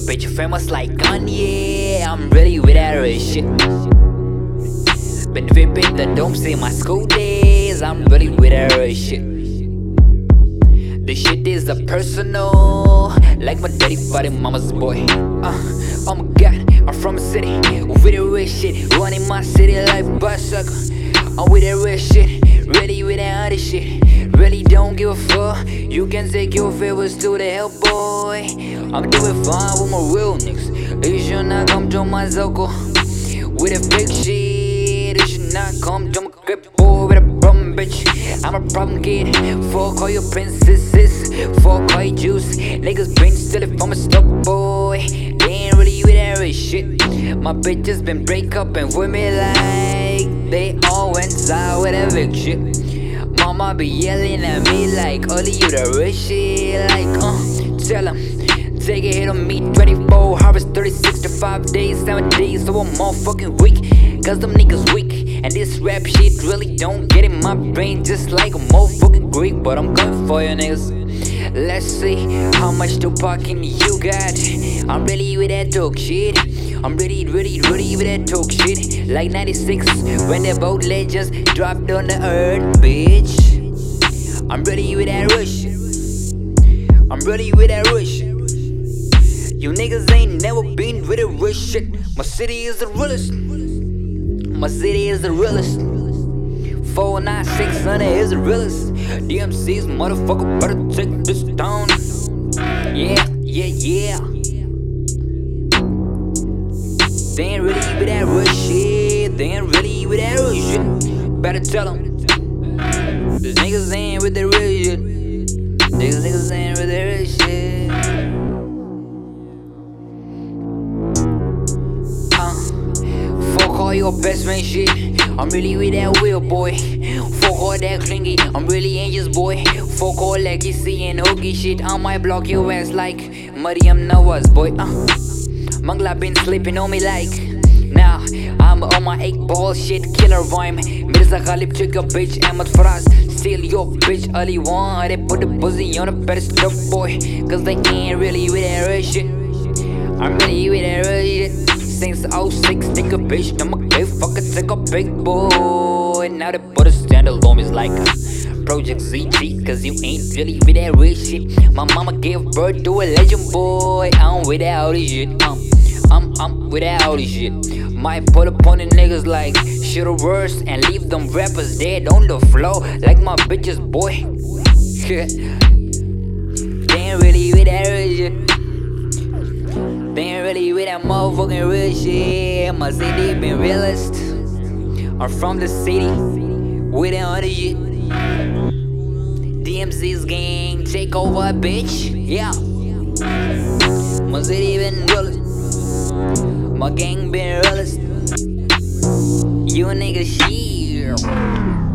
bitch famous like Kanye. I'm really with that real shit. Been vipping the dome in my school days. I'm really with that real shit. This shit is a personal, like my daddy fighting mama's boy. Oh my god, I'm from a city with the real shit, running my city like bicycle. I'm with that real shit, really with that other shit. Really don't give a fuck. You can take your favors to the hell, boy. I'm doing fine with my real niggas. You should not come to my circle with a fake shit. You should not come to my grip, boy, with a problem, bitch. I'm a problem kid. Fuck all your princesses, fuck all your juice. Niggas been stealing from a stock, boy. They ain't really with that real shit. My bitches been break up and with me like they all went out with that big shit. Mama be yelling at me like, only you the real shit. Like, tell them, take a hit on me. 24 hours, 36 to 5 days, 7 days, so I'm all fucking weak. Cause them niggas weak, and this rap shit really don't get in my brain. Just like a motherfucking Greek, but I'm coming for you niggas. Let's see how much Tupac you got. I'm really with that talk shit. I'm really with that talk shit. Like 96 when the boat legends dropped on the earth, bitch. I'm ready with that rush. I'm ready with that rush. You niggas ain't never been with a rush shit. My city is the realest. My city is the realest. 49600 is the realest. DMC's motherfucker better take this down. Yeah. They ain't really with that real shit. They ain't really with that real shit. Better tell them. These niggas ain't with the real shit. These niggas ain't with the real shit. Fuck all your best man shit. I'm really with that real boy. Fuck all that clingy. I'm really angels boy. Fuck all that kissy and hooky shit. I might block your ass like Mariam Nawaz boy. Mangla been sleeping on me like. Now I'm on my 8-ball shit, killer rhyme. Mirza Ghalib check your bitch, Ahmed Faraz steal your bitch, Ali one. They put the pussy on the pedestal boy, cause they ain't really with that real shit. I'm really with that real shit. Since 06, nigga bitch, I'm a gay fucker, take a big boy. Now they put a standalone is like a Project ZG, cause you ain't really with that real shit. My mama gave birth to a legend boy. I'm with that all this shit. I'm with that all this shit. Might put up on the niggas like shit or worse and leave them rappers dead on the floor like my bitches boy. They ain't really with that real shit. They ain't really with that motherfucking real shit. My city been realist. I'm from the city with that other shit. DMC's gang take over, bitch. Yeah. My city been realist. My gang been realist. You niggas here.